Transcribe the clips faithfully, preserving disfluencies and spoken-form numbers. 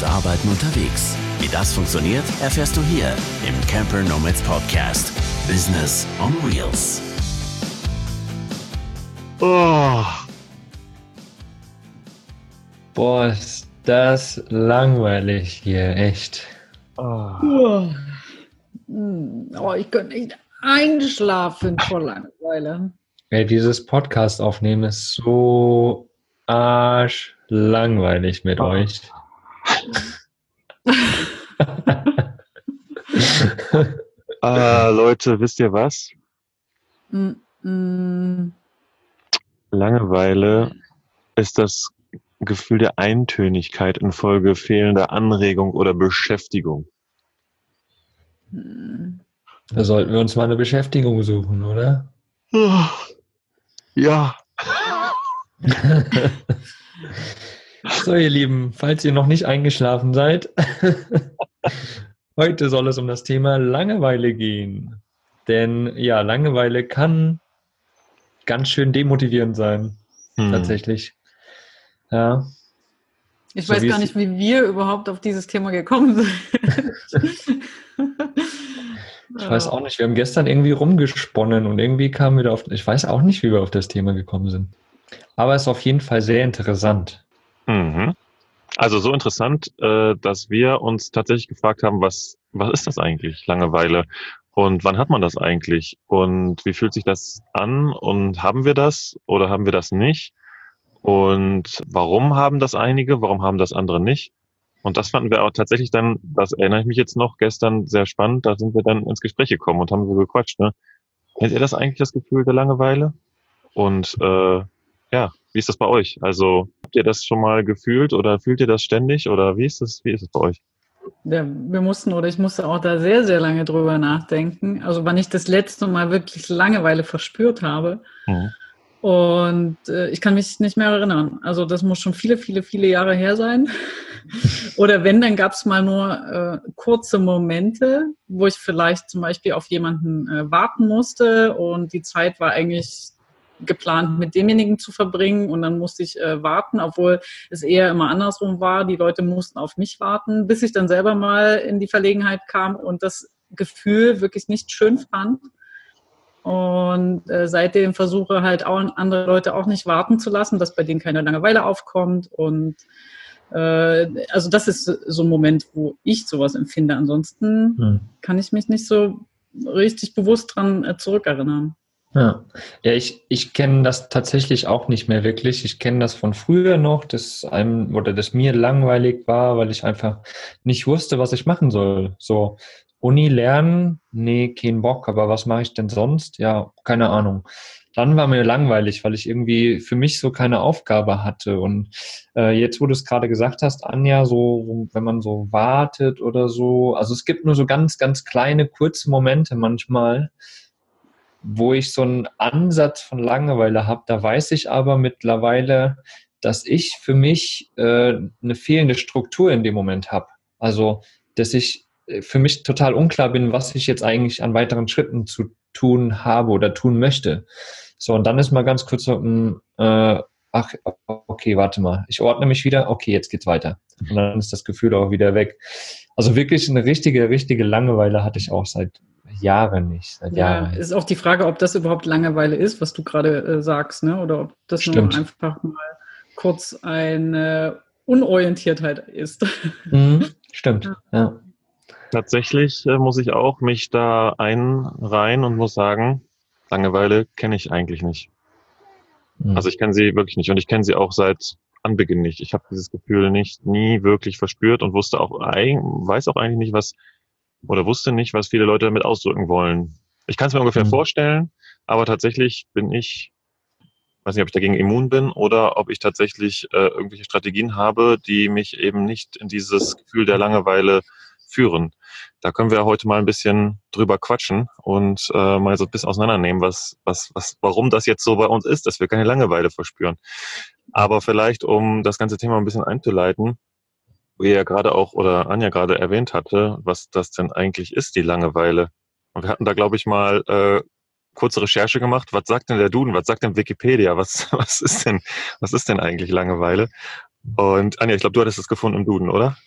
und Arbeiten unterwegs. Wie das funktioniert, erfährst du hier im Camper Nomads Podcast. Business on Wheels. Oh. Boah, ist das langweilig hier, echt. Oh, oh ich könnte nicht einschlafen vor Langeweile. Ey, dieses Podcast aufnehmen ist so arschlangweilig mit oh. euch. Ah, Leute, wisst ihr was? Mm, mm. Langeweile ist das Gefühl der Eintönigkeit infolge fehlender Anregung oder Beschäftigung. Da sollten wir uns mal eine Beschäftigung suchen, oder? Ja. So, ihr Lieben, falls ihr noch nicht eingeschlafen seid, heute soll es um das Thema Langeweile gehen. Denn ja, Langeweile kann ganz schön demotivierend sein, hm. tatsächlich. Ja. Ich so weiß gar nicht, wie wir überhaupt auf dieses Thema gekommen sind. Ich weiß auch nicht, wir haben gestern irgendwie rumgesponnen und irgendwie kamen wir da auf, ich weiß auch nicht, wie wir auf das Thema gekommen sind. Aber es ist auf jeden Fall sehr interessant. Mhm. Also so interessant, dass wir uns tatsächlich gefragt haben, was, was ist das eigentlich, Langeweile? Und wann hat man das eigentlich? Und wie fühlt sich das an? Und haben wir das oder haben wir das nicht? Und warum haben das einige, warum haben das andere nicht? Und das fanden wir auch tatsächlich dann, das erinnere ich mich jetzt noch, gestern sehr spannend, da sind wir dann ins Gespräch gekommen und haben so gequatscht. Ne? Kennt ihr das eigentlich, das Gefühl der Langeweile? Und äh, ja, wie ist das bei euch? Also habt ihr das schon mal gefühlt oder fühlt ihr das ständig oder wie ist das, wie ist es bei euch? Ja, wir mussten oder ich musste auch da sehr, sehr lange drüber nachdenken. Also wann ich das letzte Mal wirklich Langeweile verspürt habe. Mhm. Und äh, ich kann mich nicht mehr erinnern. Also das muss schon viele, viele, viele Jahre her sein. Oder wenn, dann gab es mal nur äh, kurze Momente, wo ich vielleicht zum Beispiel auf jemanden äh, warten musste und die Zeit war eigentlich geplant, mit demjenigen zu verbringen und dann musste ich äh, warten, obwohl es eher immer andersrum war. Die Leute mussten auf mich warten, bis ich dann selber mal in die Verlegenheit kam und das Gefühl wirklich nicht schön fand. Und äh, seitdem versuche halt auch andere Leute auch nicht warten zu lassen, dass bei denen keine Langeweile aufkommt. Und äh, also das ist so ein Moment, wo ich sowas empfinde. Ansonsten hm. kann ich mich nicht so richtig bewusst dran äh, zurückerinnern. Ja, ja ich, ich kenne das tatsächlich auch nicht mehr wirklich. Ich kenne das von früher noch, dass einem oder dass mir langweilig war, weil ich einfach nicht wusste, was ich machen soll. So Uni lernen, nee, kein Bock, aber was mache ich denn sonst? Ja, keine Ahnung. Dann war mir langweilig, weil ich irgendwie für mich so keine Aufgabe hatte. Und äh, jetzt, wo du es gerade gesagt hast, Anja, so wenn man so wartet oder so, also es gibt nur so ganz, ganz kleine, kurze Momente manchmal, wo ich so einen Ansatz von Langeweile habe. Da weiß ich aber mittlerweile, dass ich für mich äh, eine fehlende Struktur in dem Moment habe. Also, dass ich für mich total unklar bin, was ich jetzt eigentlich an weiteren Schritten zu tun habe oder tun möchte. So, und dann ist mal ganz kurz so, äh, ach, okay, warte mal, ich ordne mich wieder, okay, jetzt geht's weiter. Und dann ist das Gefühl auch wieder weg. Also wirklich eine richtige, richtige Langeweile hatte ich auch seit Jahren nicht. Seit ja, Jahren. Ist auch die Frage, ob das überhaupt Langeweile ist, was du gerade äh, sagst, ne? Oder ob das Stimmt. nur einfach mal kurz eine Unorientiertheit ist. Mhm, stimmt, ja. Tatsächlich äh, muss ich auch mich da einreihen und muss sagen, Langeweile kenne ich eigentlich nicht. Mhm. Also ich kenne sie wirklich nicht und ich kenne sie auch seit Anbeginn nicht. Ich habe dieses Gefühl nicht, nie wirklich verspürt und wusste auch, weiß auch eigentlich nicht, was, oder wusste nicht, was viele Leute damit ausdrücken wollen. Ich kann es mir ungefähr mhm. vorstellen, aber tatsächlich bin ich, weiß nicht, ob ich dagegen immun bin oder ob ich tatsächlich äh, irgendwelche Strategien habe, die mich eben nicht in dieses Gefühl der Langeweile führen. Da können wir heute mal ein bisschen drüber quatschen und äh, mal so ein bisschen auseinandernehmen, was, was, was, warum das jetzt so bei uns ist, dass wir keine Langeweile verspüren. Aber vielleicht, um das ganze Thema ein bisschen einzuleiten, wie ja gerade auch oder Anja gerade erwähnt hatte, was das denn eigentlich ist, die Langeweile. Und wir hatten da, glaube ich, mal äh, kurze Recherche gemacht. Was sagt denn der Duden? Was sagt denn Wikipedia? Was, was ist denn, was ist denn eigentlich Langeweile? Und Anja, ich glaube, du hattest es gefunden im Duden, oder?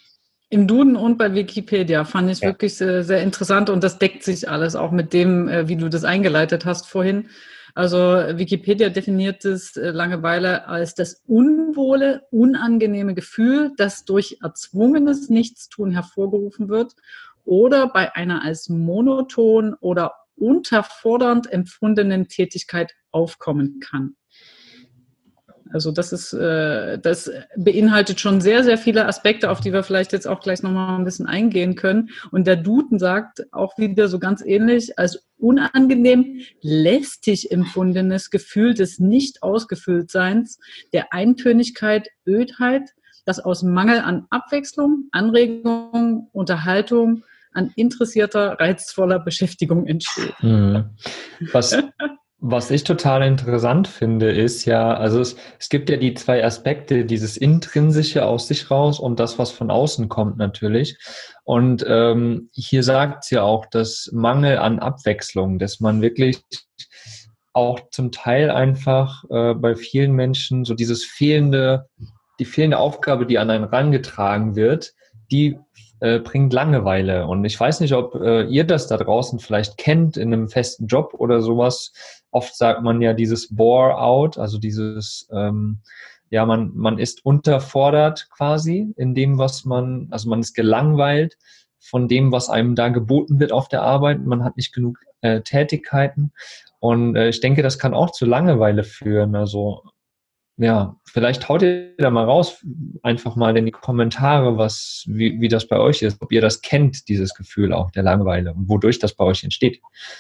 Im Duden und bei Wikipedia fand ich Ja. wirklich sehr, sehr interessant und das deckt sich alles auch mit dem, äh, wie du das eingeleitet hast vorhin. Also Wikipedia definiert es äh, Langeweile als das unwohle, unangenehme Gefühl, das durch erzwungenes Nichtstun hervorgerufen wird oder bei einer als monoton oder unterfordernd empfundenen Tätigkeit aufkommen kann. Also das ist, äh, das beinhaltet schon sehr, sehr viele Aspekte, auf die wir vielleicht jetzt auch gleich nochmal ein bisschen eingehen können. Und der Duden sagt auch wieder so ganz ähnlich, als unangenehm, lästig empfundenes Gefühl des Nicht-Ausgefülltseins, der Eintönigkeit, Ödheit, das aus Mangel an Abwechslung, Anregung, Unterhaltung, an interessierter, reizvoller Beschäftigung entsteht. Mhm. Was, was ich total interessant finde, ist ja, also es, es gibt ja die zwei Aspekte, dieses Intrinsische aus sich raus und das, was von außen kommt natürlich. Und ähm, hier sagt es ja auch, dass Mangel an Abwechslung, dass man wirklich auch zum Teil einfach äh, bei vielen Menschen so dieses fehlende, die fehlende Aufgabe, die an einen herangetragen wird, die äh, bringt Langeweile. Und ich weiß nicht, ob äh, ihr das da draußen vielleicht kennt in einem festen Job oder sowas. Oft sagt man ja dieses Bore-out, also dieses, ähm, ja, man, man ist unterfordert quasi in dem, was man, also man ist gelangweilt von dem, was einem da geboten wird auf der Arbeit. Man hat nicht genug äh, Tätigkeiten. Und äh, ich denke, das kann auch zu Langeweile führen. Also ja, vielleicht haut ihr da mal raus, einfach mal in die Kommentare, was, wie, wie das bei euch ist, ob ihr das kennt, dieses Gefühl auch der Langeweile und wodurch das bei euch entsteht.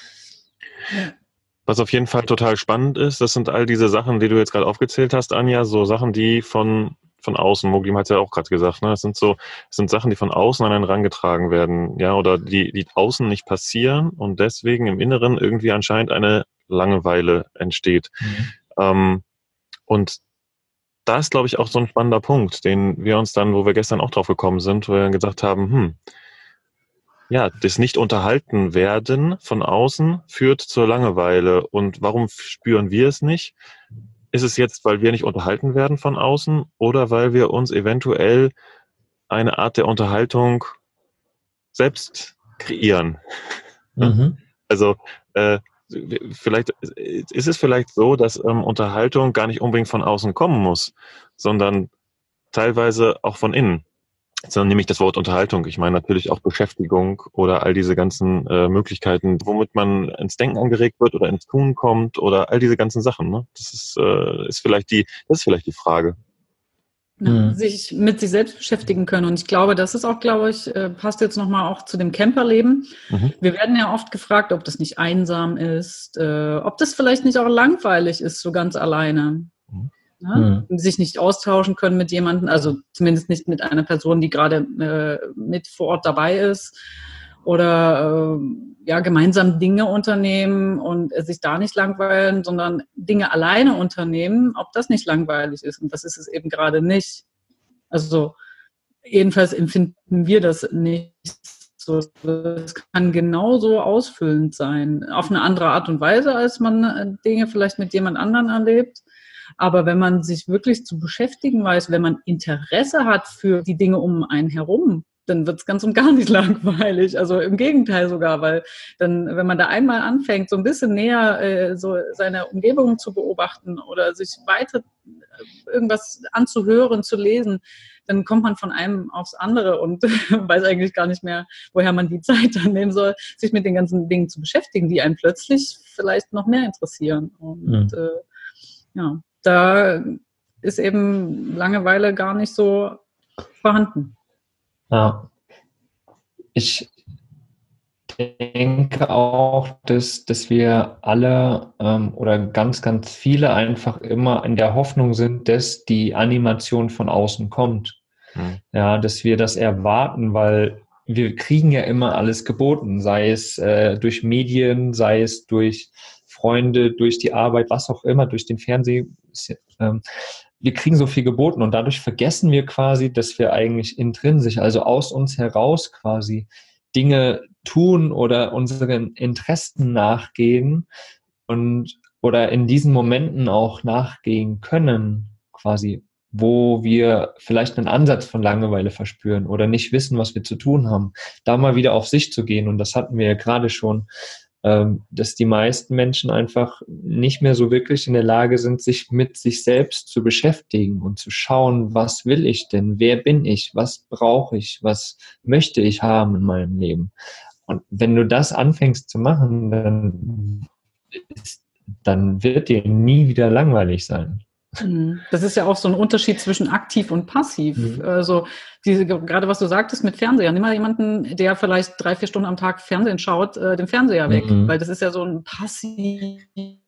Was auf jeden Fall total spannend ist, das sind all diese Sachen, die du jetzt gerade aufgezählt hast, Anja, so Sachen, die von, von außen, Moglim hat es ja auch gerade gesagt, ne? Das sind so, das sind Sachen, die von außen an einen herangetragen werden, ja, oder die, die außen nicht passieren und deswegen im Inneren irgendwie anscheinend eine Langeweile entsteht. Mhm. Ähm, und da ist, glaube ich, auch so ein spannender Punkt, den wir uns dann, wo wir gestern auch drauf gekommen sind, wo wir gesagt haben, hm, ja, das Nicht-Unterhalten-Werden von außen führt zur Langeweile. Und warum spüren wir es nicht? Ist es jetzt, weil wir nicht unterhalten werden von außen oder weil wir uns eventuell eine Art der Unterhaltung selbst kreieren? Mhm. Also, äh, vielleicht ist es vielleicht so, dass ähm, Unterhaltung gar nicht unbedingt von außen kommen muss, sondern teilweise auch von innen. Sondern nämlich das Wort Unterhaltung. Ich meine natürlich auch Beschäftigung oder all diese ganzen äh, Möglichkeiten, womit man ins Denken angeregt wird oder ins Tun kommt oder all diese ganzen Sachen. Ne? Das ist, äh, ist vielleicht die, das ist vielleicht die Frage. Ja, mhm. Sich mit sich selbst beschäftigen können. Und ich glaube, das ist auch, glaube ich, passt jetzt nochmal auch zu dem Camperleben. Mhm. Wir werden ja oft gefragt, ob das nicht einsam ist, äh, ob das vielleicht nicht auch langweilig ist, so ganz alleine. Mhm. Ja? Mhm. Sich nicht austauschen können mit jemandem, also zumindest nicht mit einer Person, die gerade äh, mit vor Ort dabei ist. Oder äh, ja, gemeinsam Dinge unternehmen und äh, sich da nicht langweilen, sondern Dinge alleine unternehmen, ob das nicht langweilig ist. Und das ist es eben gerade nicht. Also jedenfalls empfinden wir das nicht so. Es kann genauso ausfüllend sein, auf eine andere Art und Weise, als man äh, Dinge vielleicht mit jemand anderem erlebt. Aber wenn man sich wirklich zu beschäftigen weiß, wenn man Interesse hat für die Dinge um einen herum, dann wird es ganz und gar nicht langweilig. Also im Gegenteil sogar, weil dann, wenn man da einmal anfängt, so ein bisschen näher äh, so seine Umgebung zu beobachten oder sich weiter irgendwas anzuhören, zu lesen, dann kommt man von einem aufs andere und weiß eigentlich gar nicht mehr, woher man die Zeit dann nehmen soll, sich mit den ganzen Dingen zu beschäftigen, die einen plötzlich vielleicht noch mehr interessieren. Und mhm. äh, ja, da ist eben Langeweile gar nicht so vorhanden. Ja, ich denke auch, dass, dass wir alle ähm, oder ganz, ganz viele einfach immer in der Hoffnung sind, dass die Animation von außen kommt. Mhm. Ja, dass wir das erwarten, weil wir kriegen ja immer alles geboten, sei es äh, durch Medien, sei es durch Freunde, durch die Arbeit, was auch immer, durch den Fernsehen. Ähm, wir kriegen so viel geboten und dadurch vergessen wir quasi, dass wir eigentlich intrinsisch, also aus uns heraus quasi Dinge tun oder unseren Interessen nachgehen und oder in diesen Momenten auch nachgehen können, quasi wo wir vielleicht einen Ansatz von Langeweile verspüren oder nicht wissen, was wir zu tun haben, da mal wieder auf sich zu gehen. Und das hatten wir ja gerade schon, ähm, dass die meisten Menschen einfach nicht mehr so wirklich in der Lage sind, sich mit sich selbst zu beschäftigen und zu schauen, was will ich denn, wer bin ich, was brauche ich, was möchte ich haben in meinem Leben. Und wenn du das anfängst zu machen, dann, ist, dann wird dir nie wieder langweilig sein. Das ist ja auch so ein Unterschied zwischen aktiv und passiv. Mhm. Also diese, gerade was du sagtest mit Fernseher. Nimm mal jemanden, der vielleicht drei, vier Stunden am Tag Fernsehen schaut, äh, den Fernseher weg. Mhm. Weil das ist ja so ein passives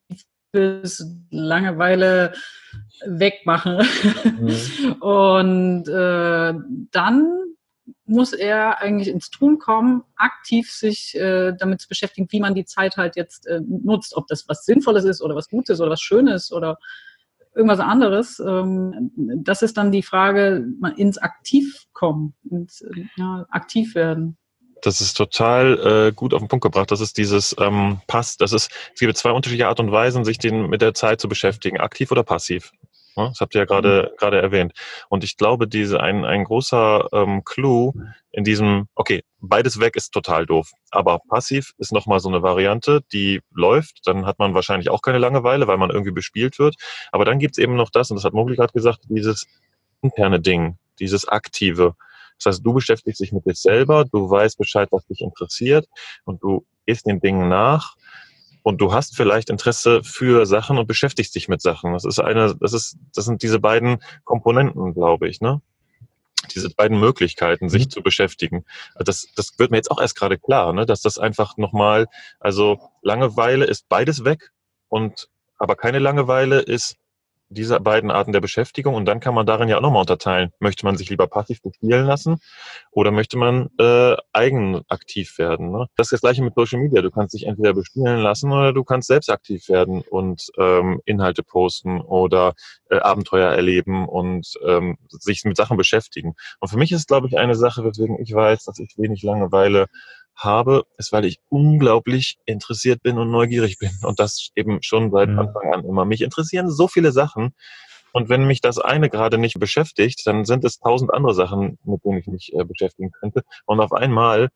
Langeweile wegmachen. Mhm. Und äh, dann muss er eigentlich ins Tun kommen, aktiv sich äh, damit zu beschäftigen, wie man die Zeit halt jetzt äh, nutzt. Ob das was Sinnvolles ist oder was Gutes oder was Schönes oder irgendwas anderes. Ähm, das ist dann die Frage, mal ins Aktiv kommen, ins ja, aktiv werden. Das ist total äh, gut auf den Punkt gebracht. Das ist dieses ähm, Pass. Das ist, es gibt zwei unterschiedliche Art und Weisen, sich den, mit der Zeit zu beschäftigen, aktiv oder passiv. Das habt ihr ja gerade, mhm. gerade erwähnt. Und ich glaube, diese, ein, ein großer ähm, Clou in diesem, okay, beides weg ist total doof. Aber passiv ist nochmal so eine Variante, die läuft. Dann hat man wahrscheinlich auch keine Langeweile, weil man irgendwie bespielt wird. Aber dann gibt's eben noch das, und das hat Mogli gerade gesagt, dieses interne Ding, dieses Aktive. Das heißt, du beschäftigst dich mit dir selber, du weißt Bescheid, was dich interessiert und du gehst den Dingen nach. Und du hast vielleicht Interesse für Sachen und beschäftigst dich mit Sachen. Das ist eine, das ist, das sind diese beiden Komponenten, glaube ich, ne? Diese beiden Möglichkeiten, sich mhm. zu beschäftigen. Das, das wird mir jetzt auch erst gerade klar, ne? Dass das einfach nochmal, also Langeweile ist beides weg und, aber keine Langeweile ist diese beiden Arten der Beschäftigung, und dann kann man darin ja auch nochmal unterteilen. Möchte man sich lieber passiv bespielen lassen oder möchte man äh, eigen aktiv werden? Ne? Das ist das Gleiche mit Social Media. Du kannst dich entweder bespielen lassen oder du kannst selbst aktiv werden und ähm, Inhalte posten oder äh, Abenteuer erleben und ähm, sich mit Sachen beschäftigen. Und für mich ist, glaube ich, eine Sache, weswegen ich weiß, dass ich wenig Langeweile habe, ist, weil ich unglaublich interessiert bin und neugierig bin. Und das eben schon seit mhm. Anfang an immer. Mich interessieren so viele Sachen. Und wenn mich das eine gerade nicht beschäftigt, dann sind es tausend andere Sachen, mit denen ich mich äh, beschäftigen könnte. Und auf einmal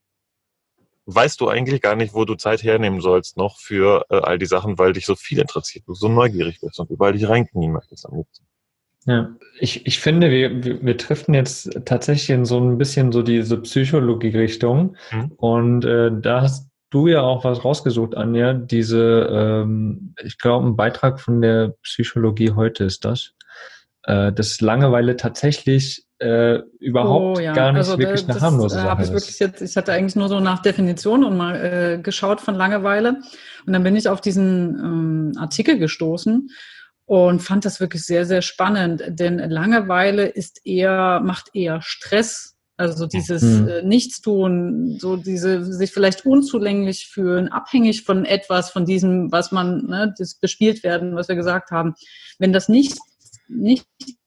weißt du eigentlich gar nicht, wo du Zeit hernehmen sollst noch für äh, all die Sachen, weil dich so viel interessiert, du so neugierig bist und überall dich reinknien möchtest am liebsten. Ja, ich, ich finde, wir, wir, wir driften jetzt tatsächlich in so ein bisschen so diese Psychologie-Richtung. Mhm. Und äh, da hast du ja auch was rausgesucht, Anja. Diese, ähm, ich glaube, ein Beitrag von der Psychologie heute ist das, äh, dass Langeweile tatsächlich äh, überhaupt oh, ja. gar nicht also, wirklich das, eine harmlose das, Sache hab ich ist. Wirklich jetzt, ich hatte eigentlich nur so nach Definition und mal äh, geschaut von Langeweile. Und dann bin ich auf diesen ähm, Artikel gestoßen. Und fand das wirklich sehr, sehr spannend, denn Langeweile ist eher, macht eher Stress. Also dieses mhm. äh, Nichtstun, so diese sich vielleicht unzulänglich fühlen, abhängig von etwas, von diesem, was man, ne, das bespielt werden, was wir gesagt haben. Wenn das nicht, nicht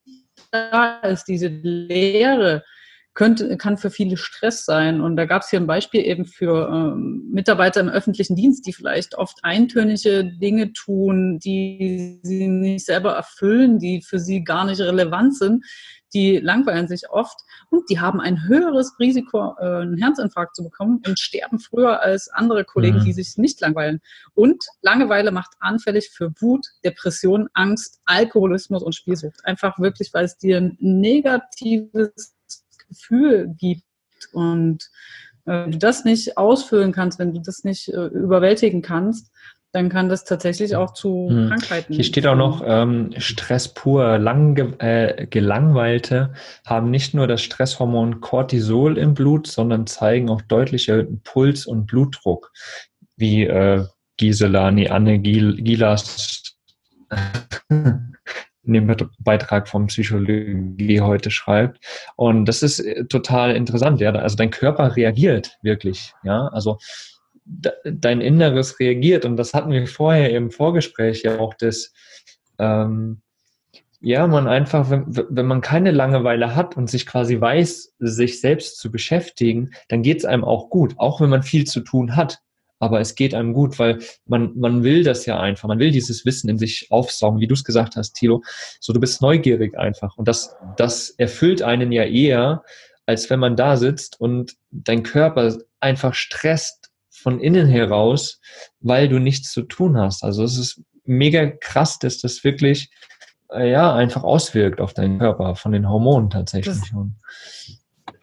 da ist, diese Leere, könnte, kann für viele Stress sein. Und da gab es hier ein Beispiel eben für ähm, Mitarbeiter im öffentlichen Dienst, die vielleicht oft eintönige Dinge tun, die sie nicht selber erfüllen, die für sie gar nicht relevant sind. Die langweilen sich oft und die haben ein höheres Risiko, äh, einen Herzinfarkt zu bekommen und sterben früher als andere Kollegen, mhm. die sich nicht langweilen. Und Langeweile macht anfällig für Wut, Depression, Angst, Alkoholismus und Spielsucht. Einfach wirklich, weil es dir ein negatives Gefühl gibt und äh, du das nicht ausfüllen kannst, wenn du das nicht äh, überwältigen kannst, dann kann das tatsächlich auch zu hm. Krankheiten. Hier steht auch noch ähm, Stress pur. Lang, äh, Gelangweilte haben nicht nur das Stresshormon Cortisol im Blut, sondern zeigen auch deutlich erhöhten Puls und Blutdruck, wie äh, Gisela, nee, Anne Gil, Gilas in dem Beitrag vom Psychologie heute schreibt. Und das ist total interessant, ja. Also dein Körper reagiert wirklich, ja. Also de, dein Inneres reagiert. Und das hatten wir vorher im Vorgespräch ja auch, dass, ähm, ja, man einfach, wenn, wenn man keine Langeweile hat und sich quasi weiß, sich selbst zu beschäftigen, dann geht es einem auch gut, auch wenn man viel zu tun hat. aber es geht einem gut, weil man, man will das ja einfach, man will dieses Wissen in sich aufsaugen, wie du es gesagt hast, Thilo. So, du bist neugierig einfach und das, das erfüllt einen ja eher, als wenn man da sitzt und dein Körper einfach stresst von innen heraus, weil du nichts zu tun hast. Also es ist mega krass, dass das wirklich äh, ja einfach auswirkt auf deinen Körper, von den Hormonen tatsächlich. Das,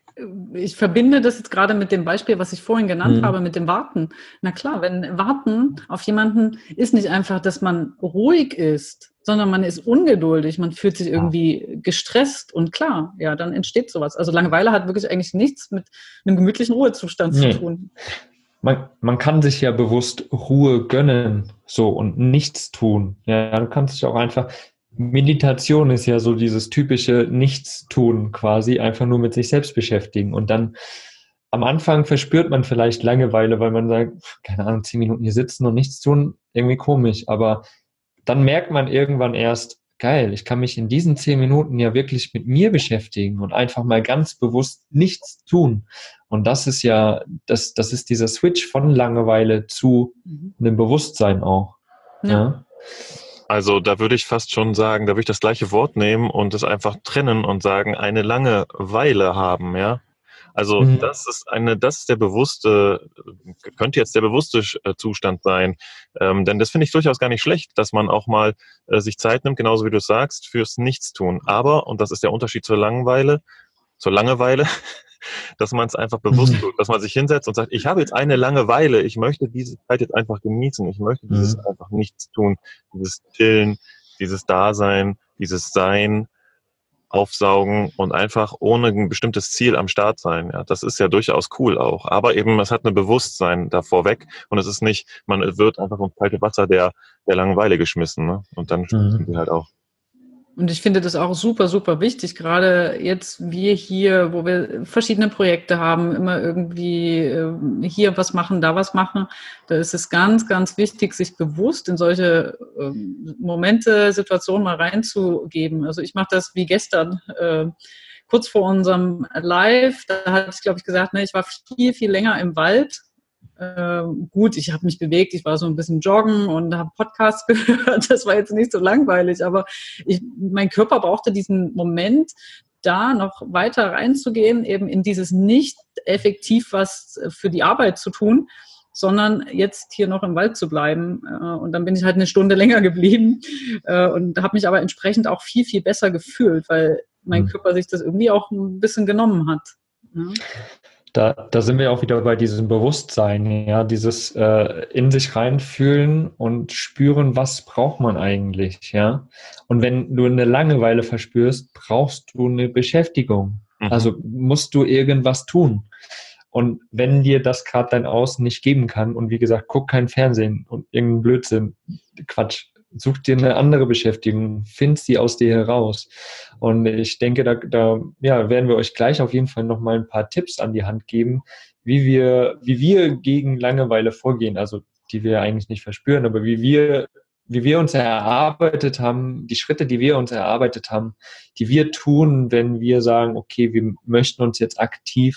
ich verbinde das jetzt gerade mit dem Beispiel, was ich vorhin genannt hm. habe, mit dem Warten. Na klar, wenn Warten auf jemanden ist nicht einfach, dass man ruhig ist, sondern man ist ungeduldig, man fühlt sich irgendwie gestresst und klar, ja, dann entsteht sowas. Also Langeweile hat wirklich eigentlich nichts mit einem gemütlichen Ruhezustand nee. zu tun. Man, man kann sich ja bewusst Ruhe gönnen, so, und nichts tun. Ja, du kannst dich auch einfach, Meditation ist ja so dieses typische Nichtstun quasi, einfach nur mit sich selbst beschäftigen. Und dann am Anfang verspürt man vielleicht Langeweile, weil man sagt, keine Ahnung, zehn Minuten hier sitzen und nichts tun, irgendwie komisch. Aber dann merkt man irgendwann erst, geil, ich kann mich in diesen zehn Minuten ja wirklich mit mir beschäftigen und einfach mal ganz bewusst nichts tun. Und das ist ja, das, das ist dieser Switch von Langeweile zu einem Bewusstsein auch. Ja. Ja. Also da würde ich fast schon sagen, da würde ich das gleiche Wort nehmen und es einfach trennen und sagen, eine Langeweile haben, ja. Also mhm. das ist eine, das ist der bewusste, könnte jetzt der bewusste Zustand sein. Ähm, denn das finde ich durchaus gar nicht schlecht, dass man auch mal äh, sich Zeit nimmt, genauso wie du es sagst, fürs Nichtstun. Aber, und das ist der Unterschied zur Langeweile, zur Langeweile, dass man es einfach bewusst tut, dass man sich hinsetzt und sagt, ich habe jetzt eine Langeweile, ich möchte diese Zeit jetzt einfach genießen, ich möchte dieses mhm. einfach nichts tun, dieses Chillen, dieses Dasein, dieses Sein, aufsaugen und einfach ohne ein bestimmtes Ziel am Start sein. Ja, das ist ja durchaus cool auch. Aber eben, es hat ein Bewusstsein davor weg und es ist nicht, man wird einfach ins kalte Wasser der, der Langeweile geschmissen, ne? Und dann schmissen die halt auch. Und ich finde das auch super, super wichtig, gerade jetzt wir hier, wo wir verschiedene Projekte haben, immer irgendwie äh, hier was machen, da was machen. Da ist es ganz, ganz wichtig, sich bewusst in solche äh, Momente, Situationen mal reinzugeben. Also ich mache das wie gestern, äh, kurz vor unserem Live, da hatte ich, glaube ich, gesagt, ne, ich war viel, viel länger im Wald. Äh, gut, ich habe mich bewegt, ich war so ein bisschen joggen und habe Podcasts gehört, das war jetzt nicht so langweilig, aber ich, mein Körper brauchte diesen Moment, da noch weiter reinzugehen, eben in dieses nicht effektiv was für die Arbeit zu tun, sondern jetzt hier noch im Wald zu bleiben. Und dann bin ich halt eine Stunde länger geblieben und habe mich aber entsprechend auch viel, viel besser gefühlt, weil mein Körper sich das irgendwie auch ein bisschen genommen hat. Ja. Da, da sind wir auch wieder bei diesem Bewusstsein, ja, dieses äh, in sich reinfühlen und spüren, was braucht man eigentlich, ja. Und wenn du eine Langeweile verspürst, brauchst du eine Beschäftigung. Mhm. Also musst du irgendwas tun. Und wenn dir das gerade dein Außen nicht geben kann, und wie gesagt, guck kein Fernsehen und irgendeinen Blödsinn, Quatsch, such dir eine andere Beschäftigung, find sie aus dir heraus. Und ich denke, da, da ja, werden wir euch gleich auf jeden Fall nochmal ein paar Tipps an die Hand geben, wie wir, wie wir gegen Langeweile vorgehen, also die wir eigentlich nicht verspüren, aber wie wir, wie wir uns erarbeitet haben, die Schritte, die wir uns erarbeitet haben, die wir tun, wenn wir sagen, okay, wir möchten uns jetzt aktiv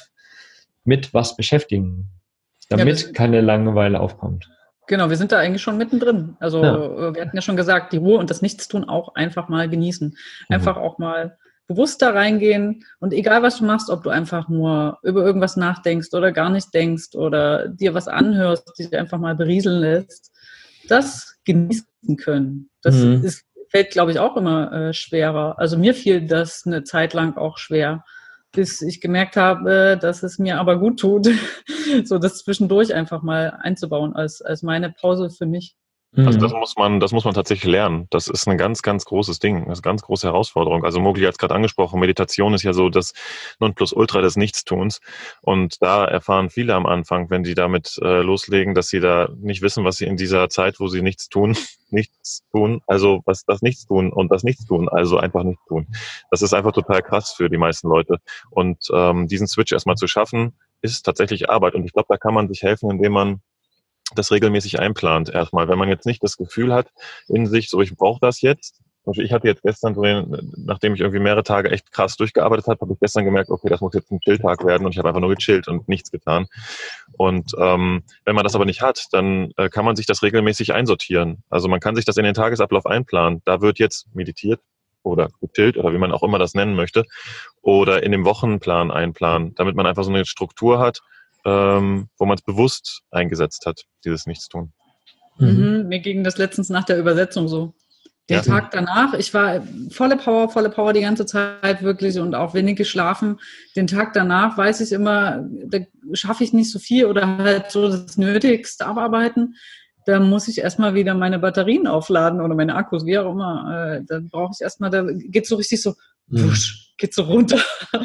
mit was beschäftigen, damit ja, keine Langeweile aufkommt. Genau, wir sind da eigentlich schon mittendrin. Also ja. Wir hatten ja schon gesagt, die Ruhe und das Nichtstun auch einfach mal genießen. Einfach mhm. auch mal bewusst da reingehen und egal, was du machst, ob du einfach nur über irgendwas nachdenkst oder gar nicht denkst oder dir was anhörst, dich einfach mal berieseln lässt, das genießen können. Das mhm. ist, fällt, glaube ich, auch immer äh, schwerer. Also mir fiel das eine Zeit lang auch schwer, bis ich gemerkt habe, dass es mir aber gut tut, so das zwischendurch einfach mal einzubauen als, als meine Pause für mich. Also das muss man, das muss man tatsächlich lernen. Das ist ein ganz, ganz großes Ding. Das ist eine ganz große Herausforderung. Also Mogli hat es gerade angesprochen, Meditation ist ja so das Nonplusultra des Nichtstuns. Und da erfahren viele am Anfang, wenn sie damit äh, loslegen, dass sie da nicht wissen, was sie in dieser Zeit, wo sie nichts tun, nichts tun, also was das Nichts tun und das Nichts tun, also einfach nichts tun. Das ist einfach total krass für die meisten Leute. Und ähm, diesen Switch erstmal zu schaffen, ist tatsächlich Arbeit. Und ich glaube, da kann man sich helfen, indem man das regelmäßig einplant erstmal. Wenn man jetzt nicht das Gefühl hat in sich, so ich brauche das jetzt, Also ich hatte jetzt gestern, nachdem ich irgendwie mehrere Tage echt krass durchgearbeitet habe, habe ich gestern gemerkt, okay, das muss jetzt ein Chilltag werden und ich habe einfach nur gechillt und nichts getan. Und ähm, wenn man das aber nicht hat, dann äh, kann man sich das regelmäßig einsortieren. Also man kann sich das in den Tagesablauf einplanen. Da wird jetzt meditiert oder gechillt oder wie man auch immer das nennen möchte oder in dem Wochenplan einplanen, damit man einfach so eine Struktur hat, ähm, wo man es bewusst eingesetzt hat, dieses Nichtstun. Mhm. Mir ging das letztens nach der Übersetzung so. Den ja. Tag danach, ich war volle Power, volle Power die ganze Zeit wirklich und auch wenig geschlafen. Den Tag danach weiß ich immer, da schaffe ich nicht so viel oder halt so das Nötigste abarbeiten. Da muss ich erstmal wieder meine Batterien aufladen oder meine Akkus, wie auch immer. Da brauche ich erstmal, da geht so richtig so, wusch, geht so runter.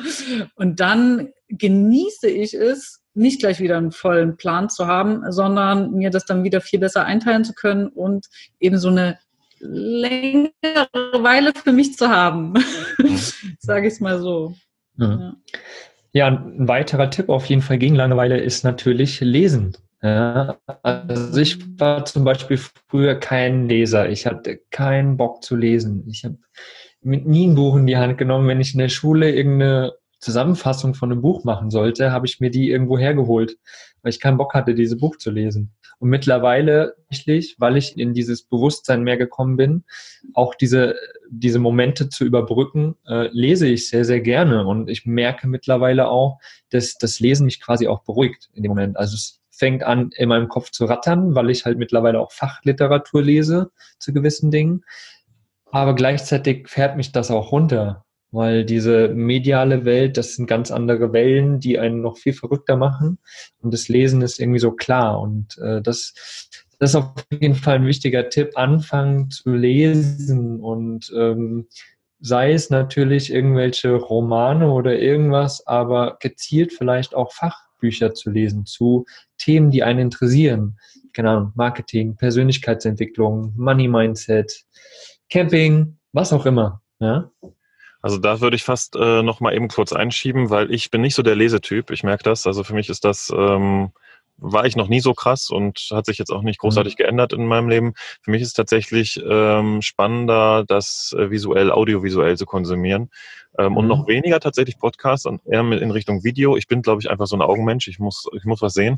Und dann genieße ich es, nicht gleich wieder einen vollen Plan zu haben, sondern mir das dann wieder viel besser einteilen zu können und eben so eine längere Weile für mich zu haben, sage ich es mal so. Mhm. Ja. Ja, ein weiterer Tipp auf jeden Fall gegen Langeweile ist natürlich Lesen. Ja, also ich war zum Beispiel früher kein Leser. Ich hatte keinen Bock zu lesen. Ich habe nie ein Buch in die Hand genommen. Wenn ich in der Schule irgendeine Zusammenfassung von einem Buch machen sollte, habe ich mir die irgendwo hergeholt, weil ich keinen Bock hatte, dieses Buch zu lesen. Und mittlerweile, weil ich in dieses Bewusstsein mehr gekommen bin, auch diese, diese Momente zu überbrücken, äh, lese ich sehr, sehr gerne. Und ich merke mittlerweile auch, dass das Lesen mich quasi auch beruhigt in dem Moment. Also es fängt an, in meinem Kopf zu rattern, weil ich halt mittlerweile auch Fachliteratur lese zu gewissen Dingen. Aber gleichzeitig fährt mich das auch runter, weil diese mediale Welt, das sind ganz andere Wellen, die einen noch viel verrückter machen. Und das Lesen ist irgendwie so klar. Und äh, das, das ist auf jeden Fall ein wichtiger Tipp, anfangen zu lesen. Und ähm, sei es natürlich irgendwelche Romane oder irgendwas, aber gezielt vielleicht auch Fachbücher zu lesen zu Themen, die einen interessieren. Keine Ahnung, Marketing, Persönlichkeitsentwicklung, Money Mindset, Camping, was auch immer. Ja? Also da würde ich fast äh, noch mal eben kurz einschieben, weil ich bin nicht so der Lesetyp. Ich merke das. Also für mich ist das, ähm, war ich noch nie so krass und hat sich jetzt auch nicht großartig mhm. geändert in meinem Leben. Für mich ist es tatsächlich ähm, spannender, das äh, visuell, audiovisuell zu konsumieren. Ähm, mhm. Und noch weniger tatsächlich Podcasts und eher in Richtung Video. Ich bin, glaube ich, einfach so ein Augenmensch. Ich muss, ich muss was sehen.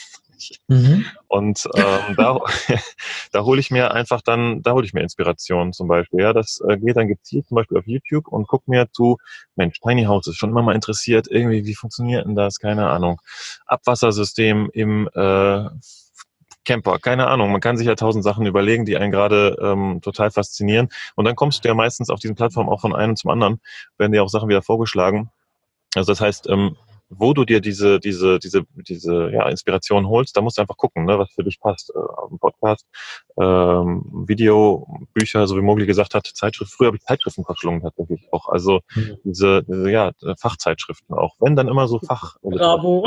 Mhm. Und ähm, da, da hole ich mir einfach dann, da hole ich mir Inspiration zum Beispiel. Ja, das äh, geht dann gezielt zum Beispiel auf YouTube und guck mir zu, Mensch, Tiny House ist schon immer mal interessiert, irgendwie, wie funktioniert denn das? Keine Ahnung. Abwassersystem im äh, Camper, keine Ahnung. Man kann sich ja tausend Sachen überlegen, die einen gerade ähm, total faszinieren. Und dann kommst du ja meistens auf diesen Plattformen auch von einem zum anderen, werden dir auch Sachen wieder vorgeschlagen. Also das heißt, ähm, wo du dir diese, diese, diese, diese ja, Inspiration holst, da musst du einfach gucken, ne, was für dich passt. Äh, Podcast, ähm, Video, Bücher, so wie Mogli gesagt hat, Zeitschrift. Früher habe ich Zeitschriften verschlungen tatsächlich auch. Also mhm. diese, diese ja, Fachzeitschriften auch. Wenn dann immer so Fach. Bravo.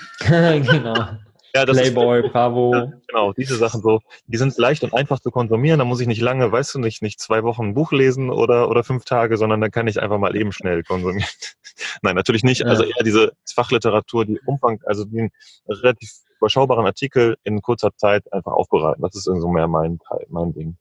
Genau. Ja, das Playboy, ist, Bravo. Ja, genau, diese Sachen so, die sind leicht und einfach zu konsumieren, da muss ich nicht lange, weißt du, nicht, nicht zwei Wochen ein Buch lesen oder, oder fünf Tage, sondern da kann ich einfach mal eben schnell konsumieren. Nein, natürlich nicht, also eher diese Fachliteratur, die Umfang, also den relativ überschaubaren Artikel in kurzer Zeit einfach aufbereiten, das ist so mehr mein Teil, mein Ding.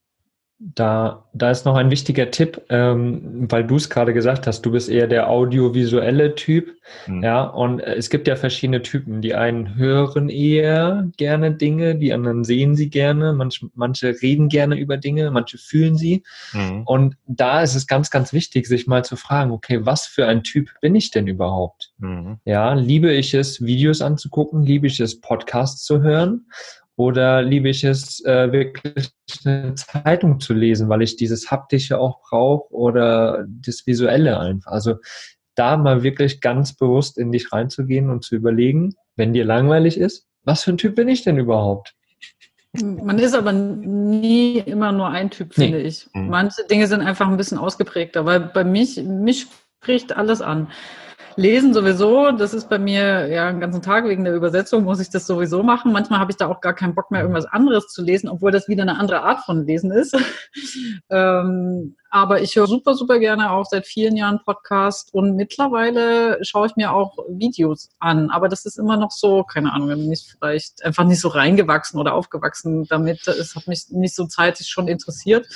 Da, da ist noch ein wichtiger Tipp, ähm, weil du es gerade gesagt hast, du bist eher der audiovisuelle Typ, mhm. ja, und es gibt ja verschiedene Typen. Die einen hören eher gerne Dinge, die anderen sehen sie gerne, manche, manche reden gerne über Dinge, manche fühlen sie. Mhm. Und da ist es ganz, ganz wichtig, sich mal zu fragen, okay, was für ein Typ bin ich denn überhaupt? Mhm. Ja, liebe ich es, Videos anzugucken, liebe ich es, Podcasts zu hören? Oder liebe ich es, äh, wirklich eine Zeitung zu lesen, weil ich dieses Haptische auch brauche oder das Visuelle einfach. Also da mal wirklich ganz bewusst in dich reinzugehen und zu überlegen, wenn dir langweilig ist, was für ein Typ bin ich denn überhaupt? Man ist aber nie immer nur ein Typ, finde nee. ich. Manche Dinge sind einfach ein bisschen ausgeprägter, weil bei mich, mich spricht alles an. Lesen sowieso, das ist bei mir ja einen ganzen Tag wegen der Übersetzung, muss ich das sowieso machen. Manchmal habe ich da auch gar keinen Bock mehr, irgendwas anderes zu lesen, obwohl das wieder eine andere Art von Lesen ist. ähm, aber ich höre super, super gerne auch seit vielen Jahren Podcast und mittlerweile schaue ich mir auch Videos an. Aber das ist immer noch so, keine Ahnung, nicht vielleicht einfach nicht so reingewachsen oder aufgewachsen damit. Es hat mich nicht so zeitig schon interessiert.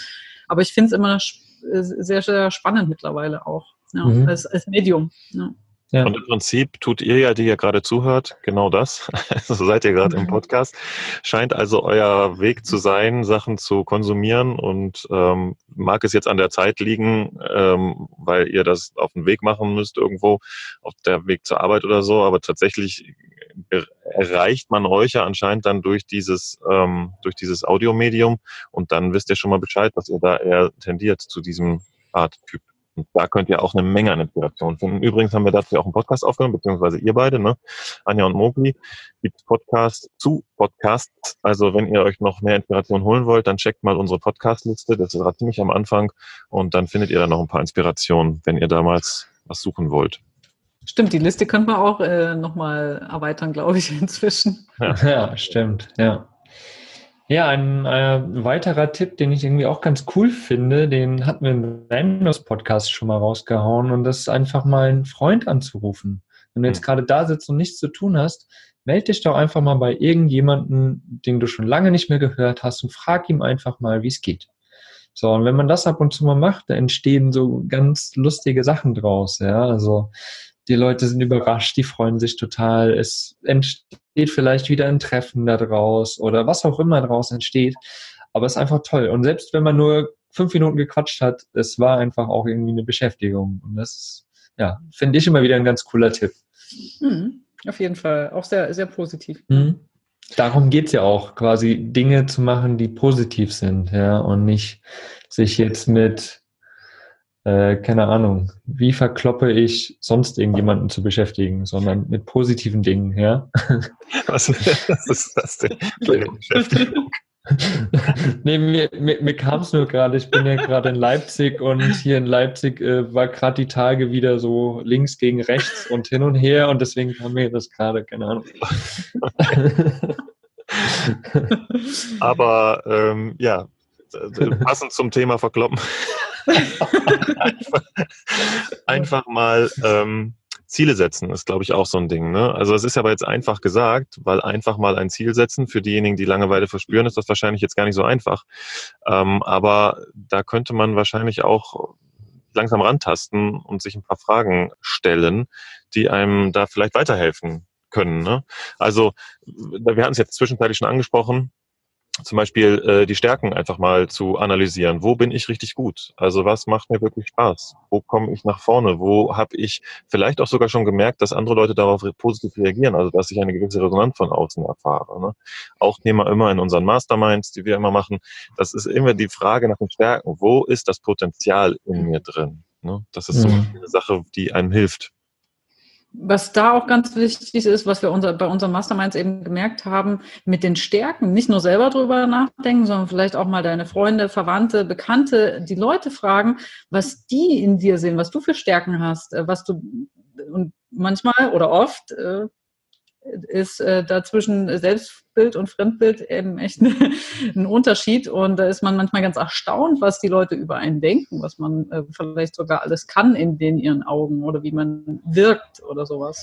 Aber ich finde es immer sehr, sehr spannend mittlerweile auch, ja, mhm. als, als Medium. Ja. Ja. Und im Prinzip tut ihr ja, die ihr gerade zuhört, genau das. Also seid ihr gerade mhm. im Podcast. Scheint also euer Weg zu sein, Sachen zu konsumieren und ähm, mag es jetzt an der Zeit liegen, ähm, weil ihr das auf den Weg machen müsst irgendwo, auf der Weg zur Arbeit oder so. Aber tatsächlich erreicht man euch ja anscheinend dann durch dieses, ähm, durch dieses Audiomedium und dann wisst ihr schon mal Bescheid, dass ihr da eher tendiert zu diesem Art-Typ. Und da könnt ihr auch eine Menge an Inspiration finden. Übrigens haben wir dazu auch einen Podcast aufgenommen, beziehungsweise ihr beide, ne? Anja und Mowgli, gibt Podcast zu Podcasts. Also wenn ihr euch noch mehr Inspiration holen wollt, dann checkt mal unsere Podcast-Liste. Das ist gerade ziemlich am Anfang. Und dann findet ihr da noch ein paar Inspirationen, wenn ihr damals was suchen wollt. Stimmt, die Liste können wir auch äh, nochmal erweitern, glaube ich, inzwischen. Ja, ja stimmt, ja. Ja, ein äh, weiterer Tipp, den ich irgendwie auch ganz cool finde, den hatten wir im Randos-Podcast schon mal rausgehauen und das ist einfach mal einen Freund anzurufen. Wenn du jetzt gerade da sitzt und nichts zu tun hast, melde dich doch einfach mal bei irgendjemandem, den du schon lange nicht mehr gehört hast und frag ihm einfach mal, wie es geht. So, und wenn man das ab und zu mal macht, da entstehen so ganz lustige Sachen draus, ja, also die Leute sind überrascht, die freuen sich total. Es entsteht vielleicht wieder ein Treffen da draus oder was auch immer draus entsteht. Aber es ist einfach toll. Und selbst wenn man nur fünf Minuten gequatscht hat, es war einfach auch irgendwie eine Beschäftigung. Und das ist, ja, finde ich immer wieder ein ganz cooler Tipp. Mhm, auf jeden Fall. Auch sehr, sehr positiv. Mhm. Darum geht's ja auch, quasi Dinge zu machen, die positiv sind, ja, und nicht sich jetzt mit Äh, keine Ahnung, wie verkloppe ich sonst irgendjemanden zu beschäftigen, sondern mit positiven Dingen, ja. Was, was ist das denn für eine Beschäftigung? Nee, mir, mir, mir kam es nur gerade, ich bin ja gerade in Leipzig und hier in Leipzig äh, war gerade die Tage wieder so links gegen rechts und hin und her und deswegen kam mir das gerade, keine Ahnung. Aber ähm, ja, passend zum Thema Verkloppen. einfach, einfach mal ähm, Ziele setzen, ist, glaube ich, auch so ein Ding. Ne? Also es ist aber jetzt einfach gesagt, weil einfach mal ein Ziel setzen, für diejenigen, die Langeweile verspüren, ist das wahrscheinlich jetzt gar nicht so einfach. Ähm, aber da könnte man wahrscheinlich auch langsam rantasten und sich ein paar Fragen stellen, die einem da vielleicht weiterhelfen können. Ne? Also wir hatten es jetzt zwischenzeitlich schon angesprochen, zum Beispiel äh, die Stärken einfach mal zu analysieren. Wo bin ich richtig gut? Also was macht mir wirklich Spaß? Wo komme ich nach vorne? Wo habe ich vielleicht auch sogar schon gemerkt, dass andere Leute darauf re- positiv reagieren, also dass ich eine gewisse Resonanz von außen erfahre. Ne? Auch Thema immer in unseren Masterminds, die wir immer machen, das ist immer die Frage nach den Stärken. Wo ist das Potenzial in mir drin? Ne? Das ist so Mhm. eine Sache, die einem hilft. Was da auch ganz wichtig ist, was wir unser, bei unseren Masterminds eben gemerkt haben, mit den Stärken nicht nur selber drüber nachdenken, sondern vielleicht auch mal deine Freunde, Verwandte, Bekannte, die Leute fragen, was die in dir sehen, was du für Stärken hast, was du, und manchmal oder oft äh, ist äh, dazwischen Selbstbild und Fremdbild eben echt ein Unterschied und da ist man manchmal ganz erstaunt, was die Leute über einen denken, was man äh, vielleicht sogar alles kann in den ihren Augen oder wie man wirkt oder sowas.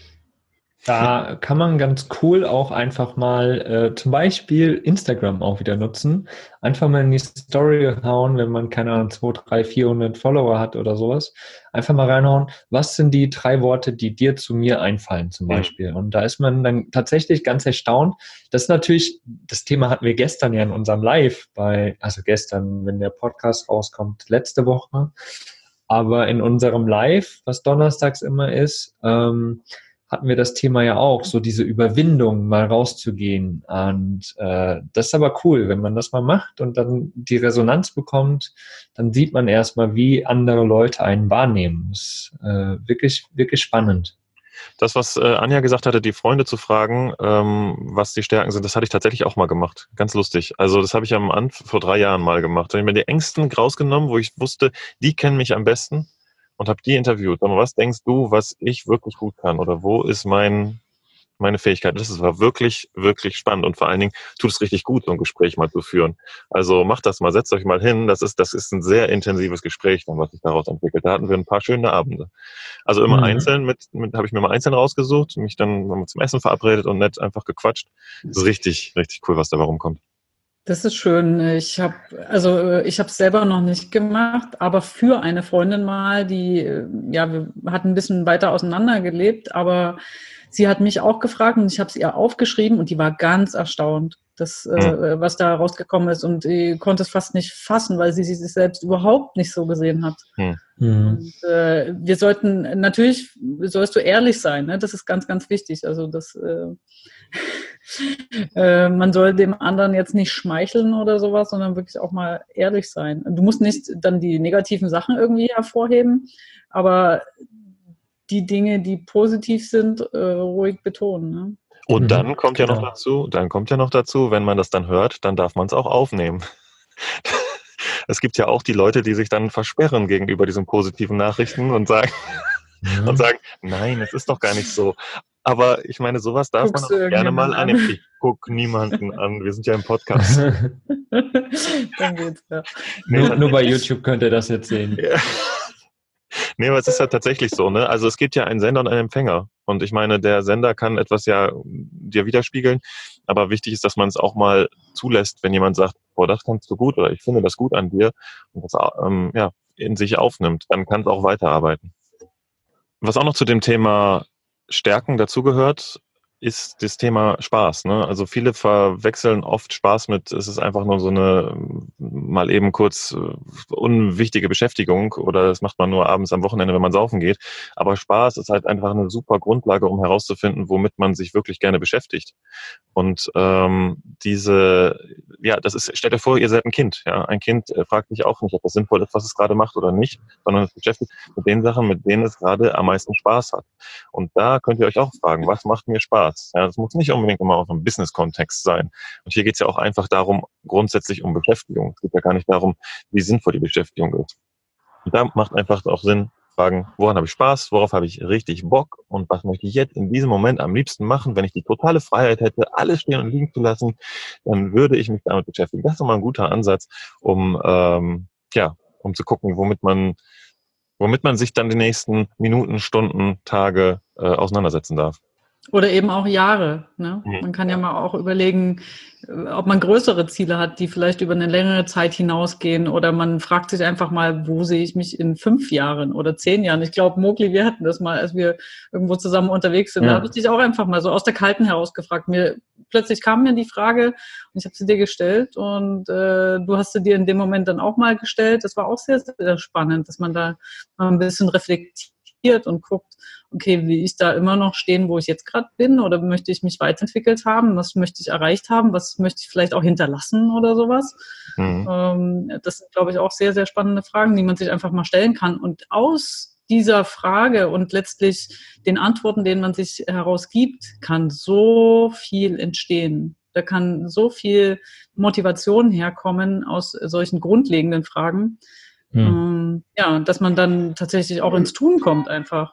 Da kann man ganz cool auch einfach mal äh, zum Beispiel Instagram auch wieder nutzen. Einfach mal in die Story hauen, wenn man, keine Ahnung, zweihundert, dreihundert, vierhundert Follower hat oder sowas. Einfach mal reinhauen, was sind die drei Worte, die dir zu mir einfallen zum Beispiel. Und da ist man dann tatsächlich ganz erstaunt. Das ist natürlich, das Thema hatten wir gestern ja in unserem Live bei, also gestern, wenn der Podcast rauskommt, letzte Woche. Aber in unserem Live, was donnerstags immer ist, ähm, hatten wir das Thema ja auch, so diese Überwindung, mal rauszugehen. Und äh, das ist aber cool, wenn man das mal macht und dann die Resonanz bekommt, dann sieht man erstmal, wie andere Leute einen wahrnehmen. Das ist äh, wirklich, wirklich spannend. Das, was äh, Anja gesagt hatte, die Freunde zu fragen, ähm, was die Stärken sind, das hatte ich tatsächlich auch mal gemacht. Ganz lustig. Also das habe ich am Anfang vor drei Jahren mal gemacht. Da habe ich mir die Ängsten rausgenommen, wo ich wusste, die kennen mich am besten. Und habe die interviewt. Aber was denkst du, was ich wirklich gut kann? Oder wo ist mein, meine Fähigkeit? Das war wirklich, wirklich spannend. Und vor allen Dingen tut es richtig gut, so ein Gespräch mal zu führen. Also macht das mal, setzt euch mal hin. Das ist, das ist ein sehr intensives Gespräch, dann, was sich daraus entwickelt. Da hatten wir ein paar schöne Abende. Also immer mhm. einzeln, mit, mit habe ich mir mal einzeln rausgesucht, mich dann zum Essen verabredet und nett einfach gequatscht. Das ist richtig, richtig cool, was dabei rumkommt. Das ist schön. Ich habe also ich habe es selber noch nicht gemacht, aber für eine Freundin mal, die ja, wir hatten ein bisschen weiter auseinander gelebt, aber sie hat mich auch gefragt und ich habe es ihr aufgeschrieben und die war ganz erstaunt, dass, mhm. äh, was da rausgekommen ist und die konnte es fast nicht fassen, weil sie sich selbst überhaupt nicht so gesehen hat. Mhm. Und, äh, wir sollten natürlich, sollst du ehrlich sein, ne? Das ist ganz, ganz wichtig. Also das äh, äh, man soll dem anderen jetzt nicht schmeicheln oder sowas, sondern wirklich auch mal ehrlich sein. Du musst nicht dann die negativen Sachen irgendwie hervorheben, aber die Dinge, die positiv sind, äh, ruhig betonen. Ne? Und mhm, dann kommt genau. ja noch dazu, dann kommt ja noch dazu, wenn man das dann hört, dann darf man es auch aufnehmen. Es gibt ja auch die Leute, die sich dann versperren gegenüber diesen positiven Nachrichten und sagen, mhm. und sagen, nein, es ist doch gar nicht so. Aber ich meine, sowas darf Guckst man auch gerne mal an. annehmen. Ich gucke niemanden an. Wir sind ja im Podcast. Dann geht's, ja. Nee, nur, nur bei YouTube könnt ihr das jetzt sehen. Ja. Nee, aber es ist ja tatsächlich so, ne? Also es gibt ja einen Sender und einen Empfänger. Und ich meine, der Sender kann etwas ja dir widerspiegeln. Aber wichtig ist, dass man es auch mal zulässt, wenn jemand sagt, boah, das kannst du gut oder ich finde das gut an dir und das ähm, ja, in sich aufnimmt, dann kann es auch weiterarbeiten. Was auch noch zu dem Thema Stärken dazugehört, ist das Thema Spaß. Ne? Also viele verwechseln oft Spaß mit, es ist einfach nur so eine mal eben kurz unwichtige Beschäftigung oder das macht man nur abends am Wochenende, wenn man saufen geht. Aber Spaß ist halt einfach eine super Grundlage, um herauszufinden, womit man sich wirklich gerne beschäftigt. Und ähm, diese, ja, das ist, stellt euch vor, ihr seid ein Kind. Ja? Ein Kind äh, fragt sich auch nicht, ob das sinnvoll ist, was es gerade macht oder nicht, sondern es beschäftigt mit den Sachen, mit denen es gerade am meisten Spaß hat. Und da könnt ihr euch auch fragen, was macht mir Spaß? Ja, das muss nicht unbedingt immer auf einem Business-Kontext sein. Und hier geht es ja auch einfach darum, grundsätzlich um Beschäftigung. Es geht ja gar nicht darum, wie sinnvoll die Beschäftigung ist. Und da macht einfach auch Sinn, fragen, woran habe ich Spaß, worauf habe ich richtig Bock und was möchte ich jetzt in diesem Moment am liebsten machen. Wenn ich die totale Freiheit hätte, alles stehen und liegen zu lassen, dann würde ich mich damit beschäftigen. Das ist nochmal ein guter Ansatz, um, ähm, ja, um zu gucken, womit man, womit man sich dann die nächsten Minuten, Stunden, Tage äh, auseinandersetzen darf. Oder eben auch Jahre. Ne? Man kann ja mal auch überlegen, ob man größere Ziele hat, die vielleicht über eine längere Zeit hinausgehen. Oder man fragt sich einfach mal, wo sehe ich mich in fünf Jahren oder zehn Jahren? Ich glaube, Mogli, wir hatten das mal, als wir irgendwo zusammen unterwegs sind. Ja. Da habe ich dich auch einfach mal so aus der Kalten heraus gefragt. Mir, plötzlich kam mir die Frage und ich habe sie dir gestellt. Und äh, du hast sie dir in dem Moment dann auch mal gestellt. Das war auch sehr, sehr spannend, dass man da mal ein bisschen reflektiert und guckt, okay, will ich da immer noch stehen, wo ich jetzt gerade bin oder möchte ich mich weiterentwickelt haben? Was möchte ich erreicht haben? Was möchte ich vielleicht auch hinterlassen oder sowas? Mhm. Ähm, das sind, glaube ich, auch sehr, sehr spannende Fragen, die man sich einfach mal stellen kann. Und aus dieser Frage und letztlich den Antworten, denen man sich herausgibt, kann so viel entstehen. Da kann so viel Motivation herkommen aus solchen grundlegenden Fragen. Mhm. Ähm, ja, dass man dann tatsächlich auch ins Tun kommt einfach.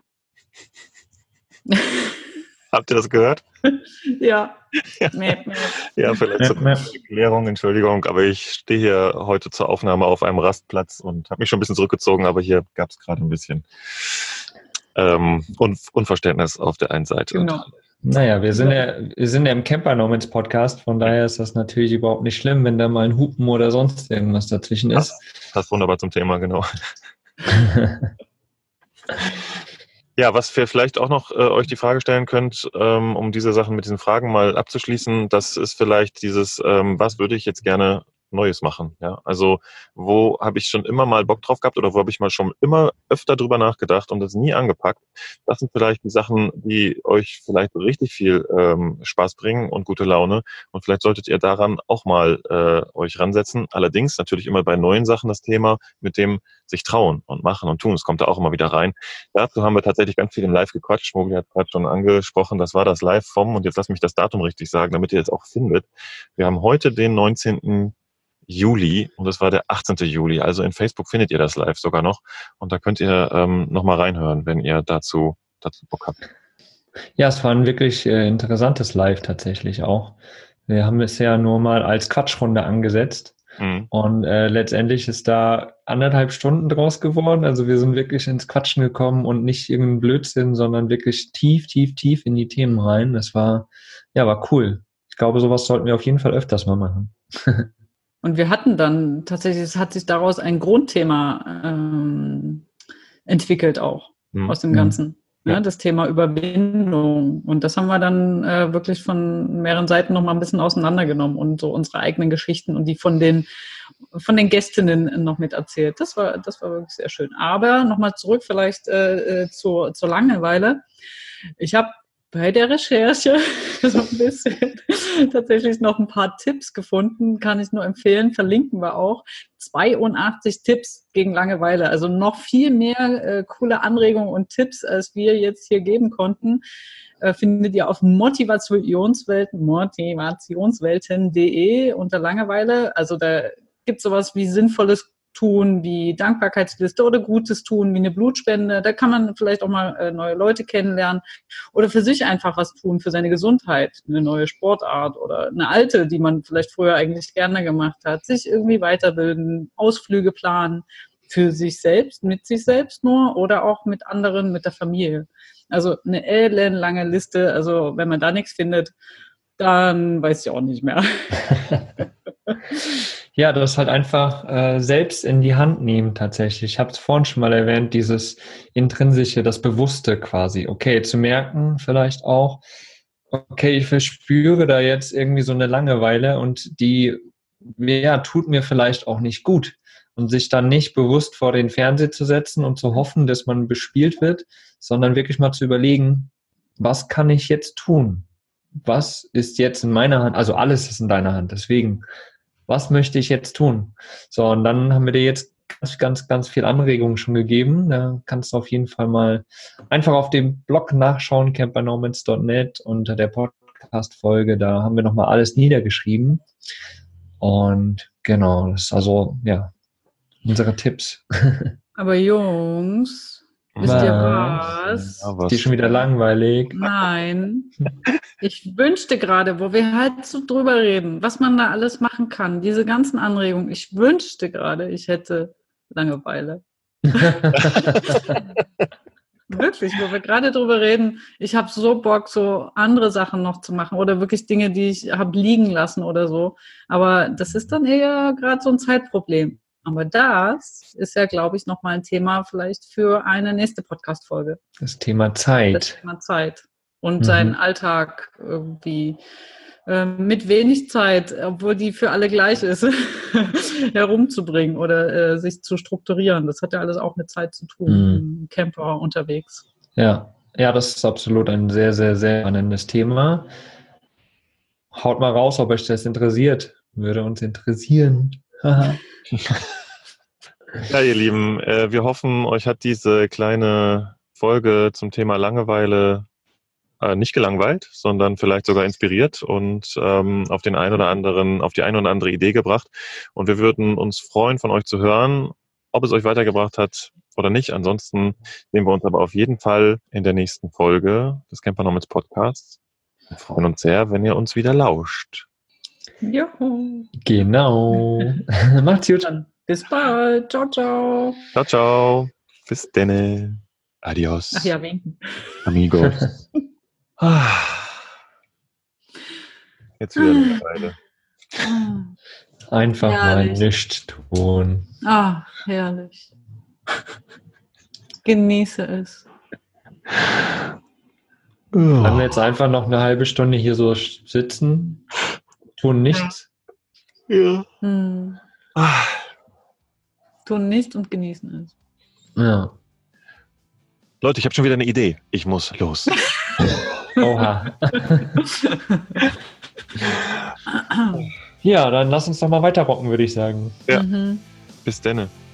Habt ihr das gehört? Ja. Ja, ja vielleicht zur Erklärung, Entschuldigung, aber ich stehe hier heute zur Aufnahme auf einem Rastplatz und habe mich schon ein bisschen zurückgezogen, aber hier gab es gerade ein bisschen ähm, Un- Unverständnis auf der einen Seite. Genau. Naja, wir sind ja, wir sind ja im Camper Nomads Podcast, von daher ist das natürlich überhaupt nicht schlimm, wenn da mal ein Hupen oder sonst irgendwas dazwischen ist. Das passt wunderbar zum Thema, genau. Ja, was wir vielleicht auch noch äh, euch die Frage stellen könnt, ähm, um diese Sachen mit diesen Fragen mal abzuschließen, das ist vielleicht dieses, ähm, was würde ich jetzt gerne Neues machen? Ja, also wo habe ich schon immer mal Bock drauf gehabt oder wo habe ich mal schon immer öfter drüber nachgedacht und das nie angepackt? Das sind vielleicht die Sachen, die euch vielleicht richtig viel ähm, Spaß bringen und gute Laune und vielleicht solltet ihr daran auch mal äh, euch ransetzen. Allerdings natürlich immer bei neuen Sachen das Thema mit dem sich trauen und machen und tun. Es kommt da auch immer wieder rein. Dazu haben wir tatsächlich ganz viel im Live gequatscht. Mogli hat gerade schon angesprochen, das war das Live vom, und jetzt lasst mich das Datum richtig sagen, damit ihr es auch findet. Wir haben heute den neunzehnten Juli und das war der achtzehnten Juli. Also in Facebook findet ihr das Live sogar noch und da könnt ihr ähm, nochmal reinhören, wenn ihr dazu, dazu Bock habt. Ja, es war ein wirklich äh, interessantes Live tatsächlich auch. Wir haben es ja nur mal als Quatschrunde angesetzt. Mhm. Und äh, letztendlich ist da anderthalb Stunden draus geworden. Also wir sind wirklich ins Quatschen gekommen und nicht irgendein Blödsinn, sondern wirklich tief, tief, tief in die Themen rein. Das war, ja, war cool. Ich glaube, sowas sollten wir auf jeden Fall öfters mal machen. Und wir hatten dann tatsächlich, es hat sich daraus ein Grundthema ähm, entwickelt auch mhm. aus dem Ganzen. Ja. Ja, das Thema Überwindung. Und das haben wir dann äh, wirklich von mehreren Seiten nochmal ein bisschen auseinandergenommen und so unsere eigenen Geschichten und die von den, von den Gästinnen noch mit erzählt. Das war, das war wirklich sehr schön. Aber nochmal zurück vielleicht äh, zur, zur Langeweile. Ich habe bei der Recherche so ein bisschen tatsächlich noch ein paar Tipps gefunden, kann ich nur empfehlen, verlinken wir auch. zweiundachtzig Tipps gegen Langeweile, also noch viel mehr äh, coole Anregungen und Tipps, als wir jetzt hier geben konnten, äh, findet ihr auf Motivationswelten, motivationswelten punkt de unter Langeweile. Also da gibt es sowas wie sinnvolles Tun, wie Dankbarkeitsliste oder Gutes tun, wie eine Blutspende. Da kann man vielleicht auch mal äh, neue Leute kennenlernen oder für sich einfach was tun, für seine Gesundheit, eine neue Sportart oder eine alte, die man vielleicht früher eigentlich gerne gemacht hat, sich irgendwie weiterbilden, Ausflüge planen, für sich selbst, mit sich selbst nur oder auch mit anderen, mit der Familie. Also eine ellenlange Liste, also wenn man da nichts findet, dann weiß ich auch nicht mehr. Ja, das halt einfach äh, selbst in die Hand nehmen tatsächlich. Ich habe es vorhin schon mal erwähnt, dieses Intrinsische, das Bewusste quasi. Okay, zu merken vielleicht auch, okay, ich verspüre da jetzt irgendwie so eine Langeweile und die ja, tut mir vielleicht auch nicht gut. Und sich dann nicht bewusst vor den Fernseher zu setzen und zu hoffen, dass man bespielt wird, sondern wirklich mal zu überlegen, was kann ich jetzt tun? Was ist jetzt in meiner Hand? Also alles ist in deiner Hand, deswegen was möchte ich jetzt tun? So, und dann haben wir dir jetzt ganz, ganz, ganz viel Anregungen schon gegeben. Da kannst du auf jeden Fall mal einfach auf dem Blog nachschauen, camper nomads punkt net, unter der Podcast-Folge. Da haben wir nochmal alles niedergeschrieben. Und genau, das ist also, ja, unsere Tipps. Aber Jungs, wisst ihr was? Ja, was? Die ist schon wieder langweilig. Nein. Ich wünschte gerade, wo wir halt so drüber reden, was man da alles machen kann, diese ganzen Anregungen, ich wünschte gerade, ich hätte Langeweile. Wirklich, wo wir gerade drüber reden, ich habe so Bock, so andere Sachen noch zu machen oder wirklich Dinge, die ich habe liegen lassen oder so. Aber das ist dann eher gerade so ein Zeitproblem. Aber das ist ja, glaube ich, nochmal ein Thema vielleicht für eine nächste Podcast-Folge. Das Thema Zeit. Das Thema Zeit. Und mhm. seinen Alltag irgendwie äh, mit wenig Zeit, obwohl die für alle gleich ist, herumzubringen oder äh, sich zu strukturieren. Das hat ja alles auch mit Zeit zu tun, mhm. im Camper unterwegs. Ja. ja, das ist absolut ein sehr, sehr, sehr spannendes Thema. Haut mal raus, ob euch das interessiert. Würde uns interessieren. Ja, ihr Lieben, äh, wir hoffen, euch hat diese kleine Folge zum Thema Langeweile äh, nicht gelangweilt, sondern vielleicht sogar inspiriert und ähm, auf den ein oder anderen, auf die eine oder andere Idee gebracht. Und wir würden uns freuen, von euch zu hören, ob es euch weitergebracht hat oder nicht. Ansonsten sehen wir uns aber auf jeden Fall in der nächsten Folge des Camper Nomads Podcasts. Wir freuen uns sehr, wenn ihr uns wieder lauscht. Juhu. Genau. Macht's gut. Dann bis bald. Ciao, ciao. Ciao, ciao. Bis denne. Adios. Ach ja, winken. Amigos. Jetzt wieder eine Weile. Einfach herrlich. Mal nichts tun. Ah, herrlich. Genieße es. Können wir jetzt einfach noch eine halbe Stunde hier so sitzen? Tun nichts? Ja. Hm. Tun nichts und genießen es. Ja. Leute, ich habe schon wieder eine Idee. Ich muss los. Oha. Ja, dann lass uns doch mal weiter rocken, würde ich sagen. Ja. Mhm. Bis denne.